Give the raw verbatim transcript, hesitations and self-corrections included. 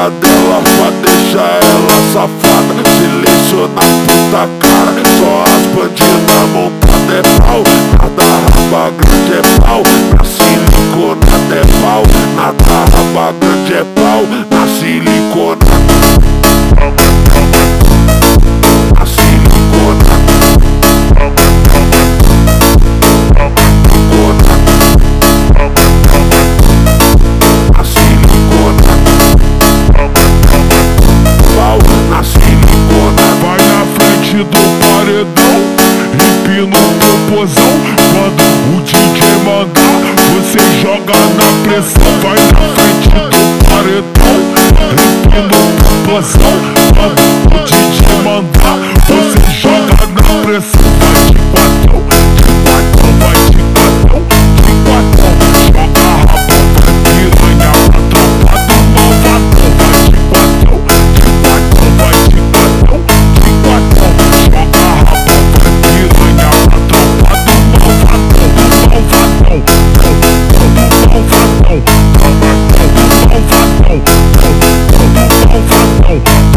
dela pra deixar ela safada. Seleciona puta cara, só as bandidas montada é pau. Nada raba grande é pau, na siliconada é pau. Nada raba grande é pau, na siliconada. Na siliconada. Na siliconada. Pau na siliconada. Vai na frente do paredão, empina o popozão. Quando o D J mandar, você joga na pressão. Vai na frente do paredão, empina o popozão. Quando o D J mandar, você joga na pressão. Vai de quatão, de quatão, vai de quatão, de quatão. Joga a raba, vai piranha na tropa do malvadão. Vai de quatão, de quatão, vai de quatão, de quatão. Joga a raba, vai piranha na tropa do malvadão. Do malvadão, do malvadão, do malvadão, do malvadão.